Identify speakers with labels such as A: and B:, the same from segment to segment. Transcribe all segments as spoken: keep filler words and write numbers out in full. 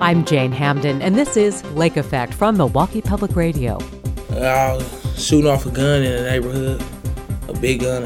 A: I'm Jane Hamden, and this is Lake Effect from Milwaukee Public Radio.
B: I was shooting off a gun in the neighborhood, a big gun.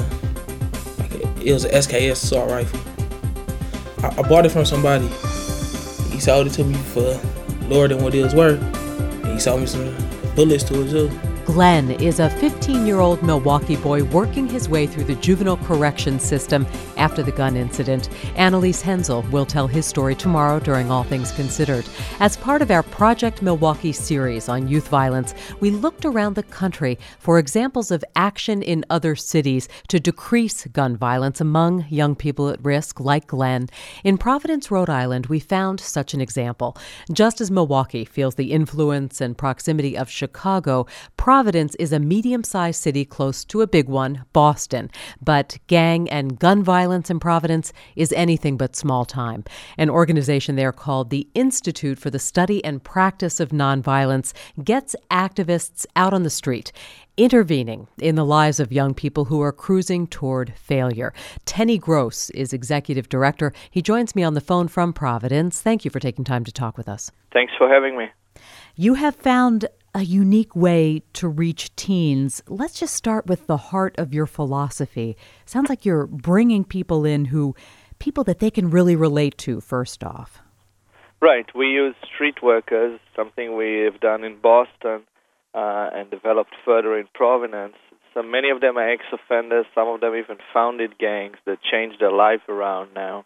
B: It was an S K S assault rifle. I, I bought it from somebody. He sold it to me for lower than what it was worth. And he sold me some bullets to it too.
A: Glenn is a fifteen-year-old Milwaukee boy working his way through the juvenile correction system after the gun incident. Annalise Hensel will tell his story tomorrow during All Things Considered. As part of our Project Milwaukee series on youth violence, we looked around the country for examples of action in other cities to decrease gun violence among young people at risk, like Glenn. In Providence, Rhode Island, we found such an example. Just as Milwaukee feels the influence and proximity of Chicago, Providence is a medium-sized city close to a big one, Boston. But gang and gun violence in Providence is anything but small time. An organization there called the Institute for the Study and Practice of Nonviolence gets activists out on the street, intervening in the lives of young people who are cruising toward failure. Tenny Gross is executive director. He joins me on the phone from Providence. Thank you for taking time to talk with us.
C: Thanks for having me.
A: You have found a unique way to reach teens. Let's just start with the heart of your philosophy. Sounds like you're bringing people in who, people that they can really relate to, first off.
C: Right. We use street workers, something we have done in Boston uh, and developed further in Providence. So many of them are ex-offenders. Some of them even founded gangs that changed their life around now.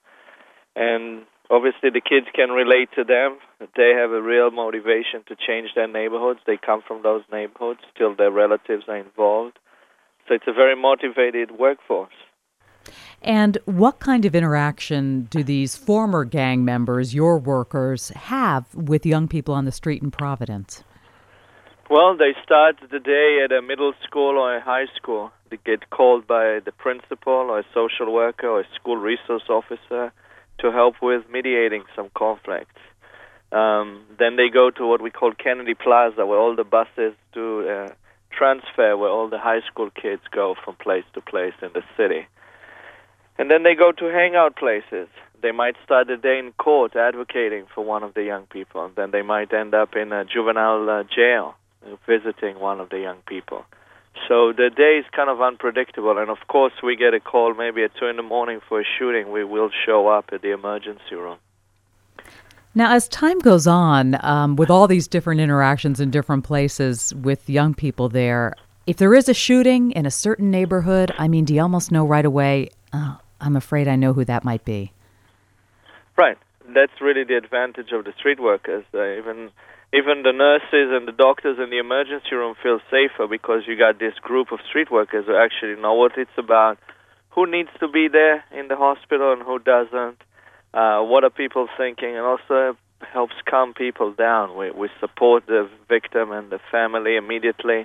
C: And obviously, the kids can relate to them. They have a real motivation to change their neighborhoods. They come from those neighborhoods. Still, their relatives are involved. So it's a very motivated workforce.
A: And what kind of interaction do these former gang members, your workers, have with young people on the street in Providence?
C: Well, they start the day at a middle school or a high school. They get called by the principal or a social worker or a school resource officer to help with mediating some conflicts. Um, then they go to what we call Kennedy Plaza, where all the buses do uh, transfer, where all the high school kids go from place to place in the city. And then they go to hangout places. They might start the day in court advocating for one of the young people, and then they might end up in a juvenile uh, jail uh, visiting one of the young people. So the day is kind of unpredictable, and of course we get a call maybe at two in the morning for a shooting. We will show up at the emergency room.
A: Now, as time goes on, um, with all these different interactions in different places with young people there, if there is a shooting in a certain neighborhood, I mean, do you almost know right away, oh, I'm afraid I know who that might be?
C: Right. That's really the advantage of the street workers. Uh, even... Even the nurses and the doctors in the emergency room feel safer because you got this group of street workers who actually know what it's about, who needs to be there in the hospital and who doesn't, uh, what are people thinking, and also helps calm people down. We, we support the victim and the family immediately.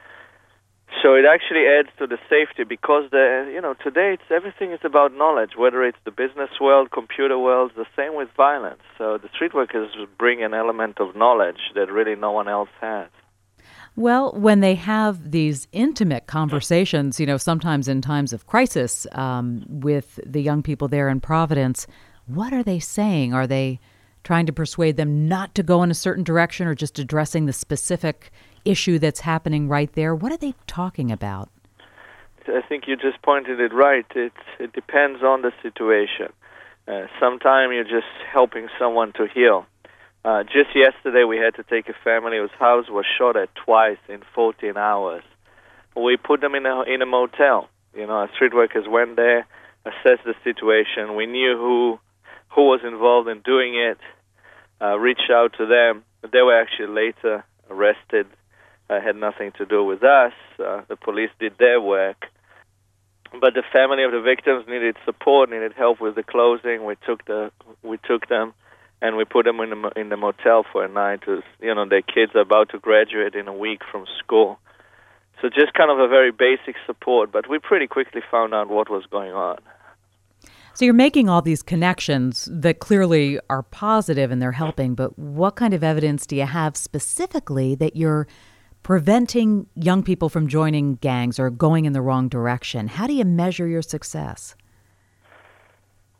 C: So it actually adds to the safety because, the, you know, today it's everything is about knowledge, whether it's the business world, computer world, the same with violence. So the street workers bring an element of knowledge that really no one else has.
A: Well, when they have these intimate conversations, you know, sometimes in times of crisis um, with the young people there in Providence, what are they saying? Are they trying to persuade them not to go in a certain direction or just addressing the specific issue that's happening right there? What are they talking about?
C: I think you just pointed it right. It, it depends on the situation. Uh, sometimes you're just helping someone to heal. Uh, just yesterday we had to take a family whose house was shot at twice in fourteen hours. We put them in a, in a motel. You know, our street workers went there, assessed the situation. We knew who who was involved in doing it, uh, reached out to them. They were actually later arrested. Uh, had nothing to do with us. Uh, the police did their work. But the family of the victims needed support, needed help with the closing. We took the we took them, and we put them in the in the motel for a night. It was, you know, their kids are about to graduate in a week from school. So just kind of a very basic support. But we pretty quickly found out what was going on.
A: So you're making all these connections that clearly are positive and they're helping, but what kind of evidence do you have specifically that you're preventing young people from joining gangs or going in the wrong direction? How do you measure your success?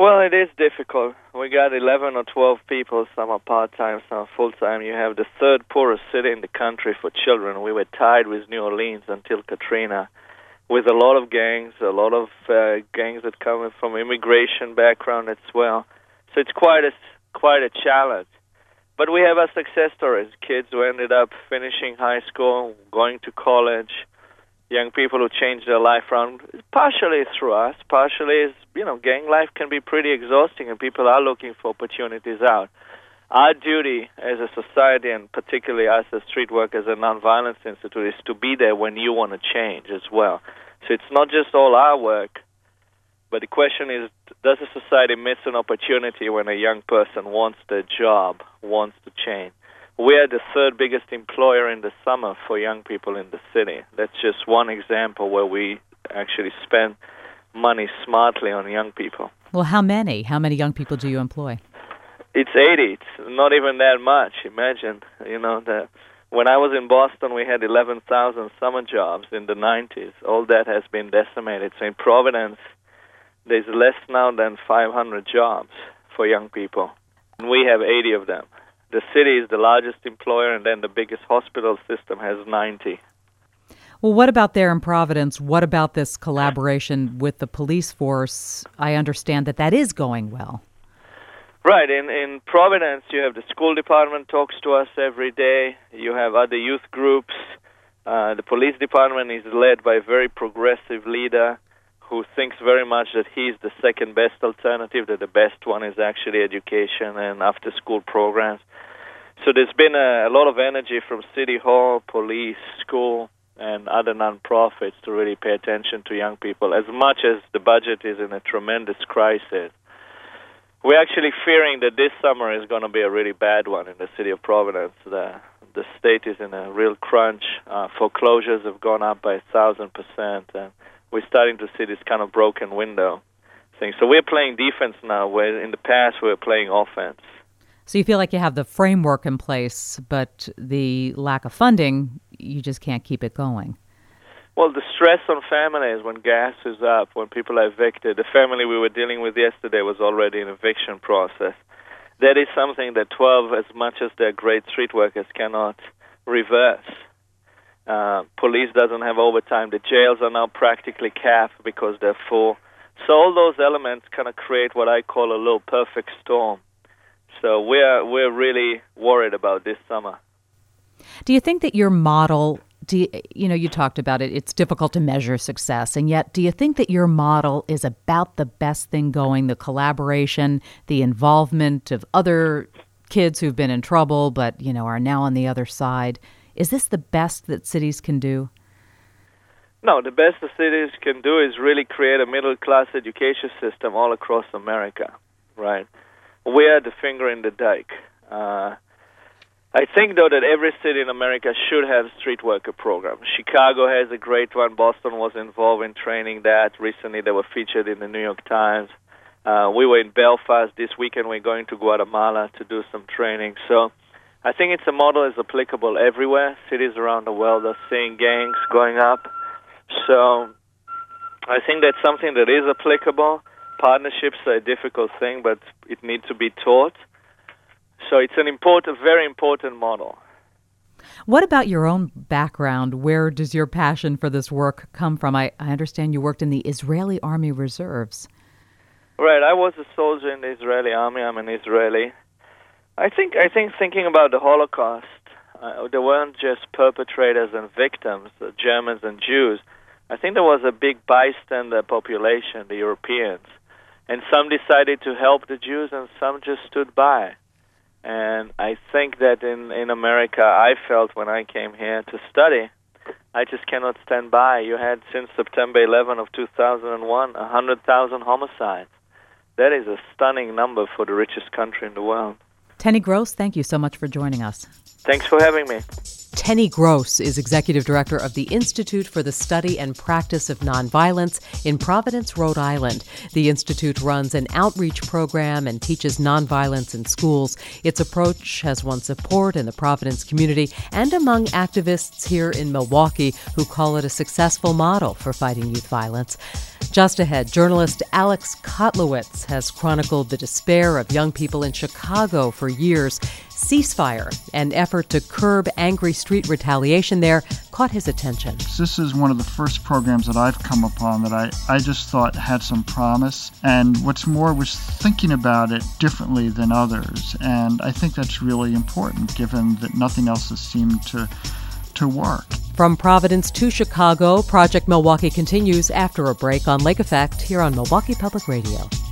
C: Well, it is difficult. We got eleven or twelve people. Some are part-time, some are full-time. You have the third poorest city in the country for children. We were tied with New Orleans until Katrina, with a lot of gangs, a lot of uh, gangs that come from immigration background as well. So it's quite a, quite a challenge. But we have our success stories, kids who ended up finishing high school, going to college, young people who changed their life around, partially through us, partially is, you know, gang life can be pretty exhausting and people are looking for opportunities out. Our duty as a society, and particularly us as street workers and Nonviolence Institute, is to be there when you want to change as well. So it's not just all our work, but the question is, does a society miss an opportunity when a young person wants their job, wants to change? We are the third biggest employer in the summer for young people in the city. That's just one example where we actually spend money smartly on young people.
A: Well, how many? How many young people do you employ?
C: It's eighty. It's not even that much. Imagine, you know, that when I was in Boston, we had eleven thousand summer jobs in the nineties. All that has been decimated. So in Providence, there's less now than five hundred jobs for young people. And we have eighty of them. The city is the largest employer, and then the biggest hospital system has ninety.
A: Well, what about there in Providence? What about this collaboration with the police force? I understand that that is going well.
C: Right. In, in Providence, you have the school department talks to us every day. You have other youth groups. Uh, the police department is led by a very progressive leader who thinks very much that he's the second best alternative, that the best one is actually education and after-school programs. So there's been a, a lot of energy from City Hall, police, school, and other nonprofits to really pay attention to young people. As much as the budget is in a tremendous crisis, we're actually fearing that this summer is going to be a really bad one in the city of Providence. The, the state is in a real crunch. Uh, foreclosures have gone up by a thousand percent, and we're starting to see this kind of broken window thing. So we're playing defense now, where in the past we were playing offense.
A: So you feel like you have the framework in place, but the lack of funding, you just can't keep it going.
C: Well, the stress on families when gas is up, when people are evicted. The family we were dealing with yesterday was already in eviction process. That is something that twelve, as much as they're great street workers, cannot reverse. Uh, police doesn't have overtime. The jails are now practically capped because they're full. So all those elements kind of create what I call a little perfect storm. So we're we're really worried about this summer.
A: Do you think that your model, do you, you know, you talked about it, it's difficult to measure success, and yet do you think that your model is about the best thing going, the collaboration, the involvement of other kids who've been in trouble but, you know, are now on the other side? Is this the best that cities can do?
C: No, the best the cities can do is really create a middle-class education system all across America, right? We are the finger in the dike. Uh, I think, though, that every city in America should have street worker programs. Chicago has a great one. Boston was involved in training that. Recently, they were featured in the New York Times. Uh, we were in Belfast. This weekend, we're going to Guatemala to do some training. So I think it's a model is applicable everywhere. Cities around the world are seeing gangs going up. So I think that's something that is applicable. Partnerships are a difficult thing, but it needs to be taught. So it's an important, very important model.
A: What about your own background? Where does your passion for this work come from? I, I understand you worked in the Israeli Army Reserves.
C: Right. I was a soldier in the Israeli Army. I'm an Israeli. I think I think thinking about the Holocaust, uh, there weren't just perpetrators and victims, uh, Germans and Jews. I think there was a big bystander population, the Europeans. And some decided to help the Jews and some just stood by. And I think that in, in America, I felt when I came here to study, I just cannot stand by. You had, since September eleventh of two thousand one, one hundred thousand homicides. That is a stunning number for the richest country in the world.
A: Tenny Gross, thank you so much for joining us.
C: Thanks for having me.
A: Tenny Gross is Executive Director of the Institute for the Study and Practice of Nonviolence in Providence, Rhode Island. The Institute runs an outreach program and teaches nonviolence in schools. Its approach has won support in the Providence community and among activists here in Milwaukee who call it a successful model for fighting youth violence. Just ahead, journalist Alex Kotlowitz has chronicled the despair of young people in Chicago for years. Ceasefire, an effort to curb angry street retaliation there, caught his attention.
D: This is one of the first programs that I've come upon that I, I just thought had some promise. And what's more, was thinking about it differently than others. And I think that's really important, given that nothing else has seemed to to work.
A: From Providence to Chicago, Project Milwaukee continues after a break on Lake Effect here on Milwaukee Public Radio.